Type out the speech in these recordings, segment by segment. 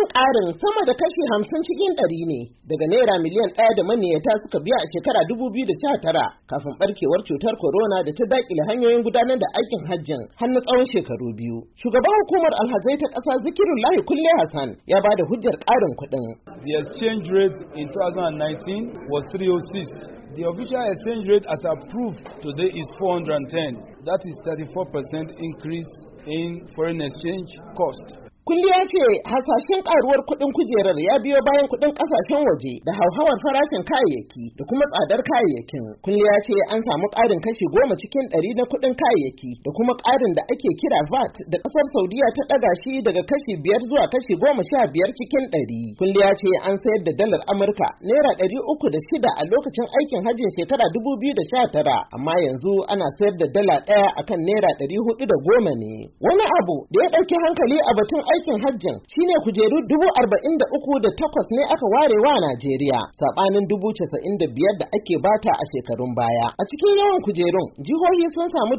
Wannan ƙarin sama da kashi 50 cikin 100 ne daga naira miliyan 1 da maniyata suka biya a shekara 2019 kafin barkewar cutar corona da ta daƙile hanyoyin gudanar da aikin hajjin har na tsawon shekaru biyu. Shugaban hukumar alhazai ta ƙasa Zikirullahi Kulle Hassan ya ba da hujjar ƙarin kuɗin. The exchange rate in 2019 was 306. The official exchange rate as approved today is 410. That is 34% increase in foreign exchange cost. Kulliya ce hasashen karuwar kuɗin kujerar ya biyo bayan kuɗin ƙasashen waje da hauhawar farashin kayayyaki da kuma tsadar kayayyakin. Kulliya ce an samu ƙarin kashi 10 cikin 100 na kuɗin kayayyaki da kuma ƙarin da ake kira VAT da ƙasar Saudiya ta ɗaga shi daga kashi 5 zuwa kashi 15 cikin 100. Kulliya ce an sayar da dalar Amurka naira 306 a lokacin aikin hajjin shekara 2019 amma yanzu ana sayar da dala ɗaya akan naira 410 ne. Wani abu da ya ɗauki hankali a batun aikin hajjin shine kujeru 43,008 ne aka ware wa Najeriya sabanin 95,000 da ake bata a shekarun baya. A cikin yawan kujerun jihohi sun samu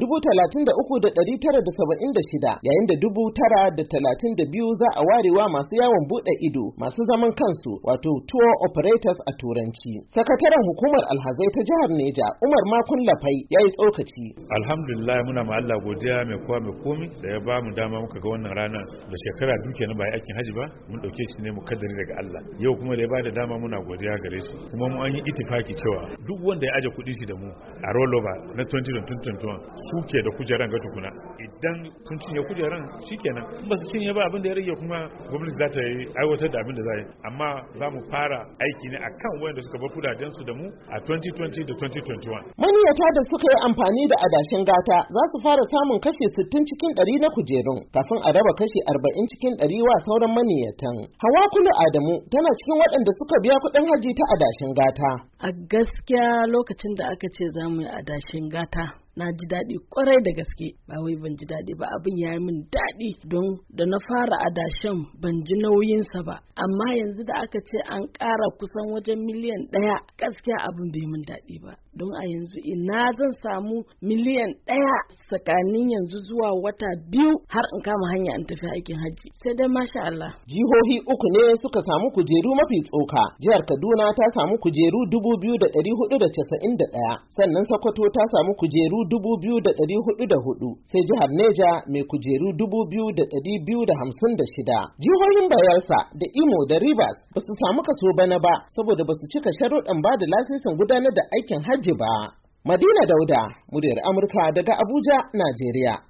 33,976 yayin da 9,032 za a ware wa masu yawon bude ido masu zaman kansu wato tour operators a turanci. Sakataren hukumar alhazai ta jihar Neja Umar Makun Lafai yayi tsokaci. Alhamdulillah muna ma Allah godiya mai kowa mai komi da ya ba mu dama muka ga wannan rana da shekara duke na bai aikin haji ba mun dauke shi ne mukaddari daga Allah yau kuma da ya bada dama muna godiya gare shi kuma mu an yi ittifaki cewa duk wanda ya aje kudi shi da mu a rollover na 2021 suke da kujeran ga tukuna idan sun cinye kujeran shikenan in ba su cinye ba abin da ya rage kuma gwamnati za ta yi aiwatar da abin da za yi amma za mu fara aiki ne akan wanda suka bar kudaden su da mu a 2020 da 2021 maniyata da suka yi amfani da adashin gata za su fara samun kashi 60 cikin 100 na kujerun kafin a raba kashi 40 cikin 100 wa sauran maniyatan. Hawa Kulu Adamu tana cikin waɗanda suka biya kuɗin haji ta adashin gata. A gaskiya lokacin da aka ce za mu yi adashin gata na ji daɗi kwarai da gaske ba wai ban ji daɗi ba abin ya yi min daɗi don da na fara adashin ban ji nauyinsa ba amma yanzu da aka ce an ƙara kusan wajen miliyan 1 gaskiya abin bai min daɗi ba don a yanzu ina zan samu miliyan 1 tsakanin yanzu zuwa wata 2 har in kama hanya in tafi aikin hajji sai dai masha Allah. Jihohi 3 ne suka samu kujeru mafi tsoka. Jihar Kaduna ta samu kujeru 2,491 sannan Sokoto ta samu kujeru 2,404 sai jihar Neja mai kujeru 2,256. Jihohin Bayelsa da Imo da Rivers ba su samu kaso bana ba saboda ba su cika sharuɗan ba da lasisin gudanar da aikin hajji ba. Madina Dauda, muryar Amurka daga Abuja, Najeriya.